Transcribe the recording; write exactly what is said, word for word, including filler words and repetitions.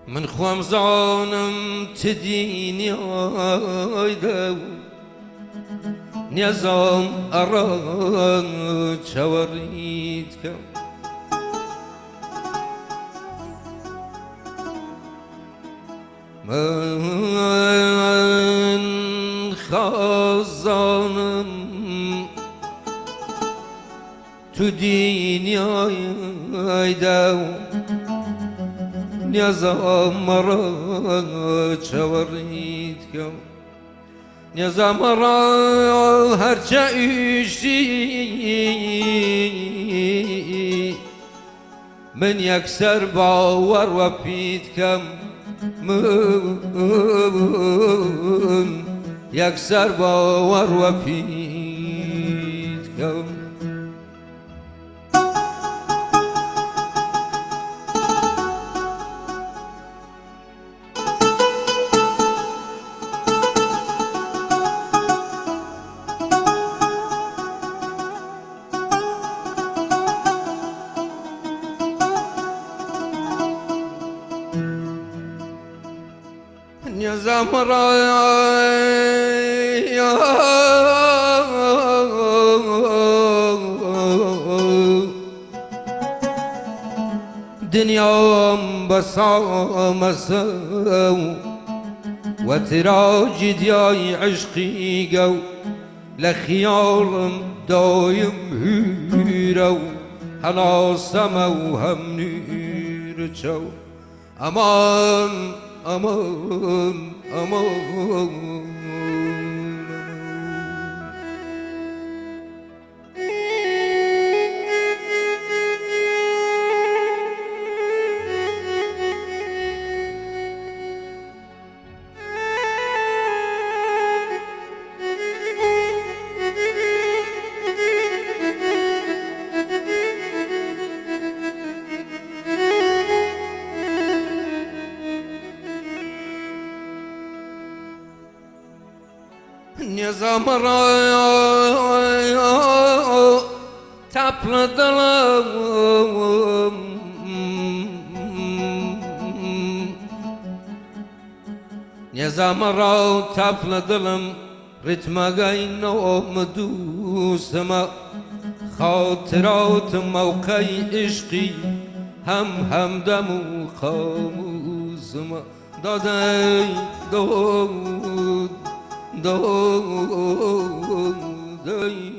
من خوام زانم تديني آيدو نظام أراد شوريتك من خازانم تديني آيدو نظام مرا چورید کم نظام مرا هرچه ایشی من یکسر باور و پید کم من یکسر باور و پید کم نظام را دنیام بسام سو و تراجد یای عشقی گو لخیالم دایم هیرو هلا سمو هم نیر چو امان aman aman نظام را تپل دلم نظام را تپل دلم ریتمگای نام دوستم خاطرات موقعی عشقی هم همدم و خاموزم دادی داد دو دو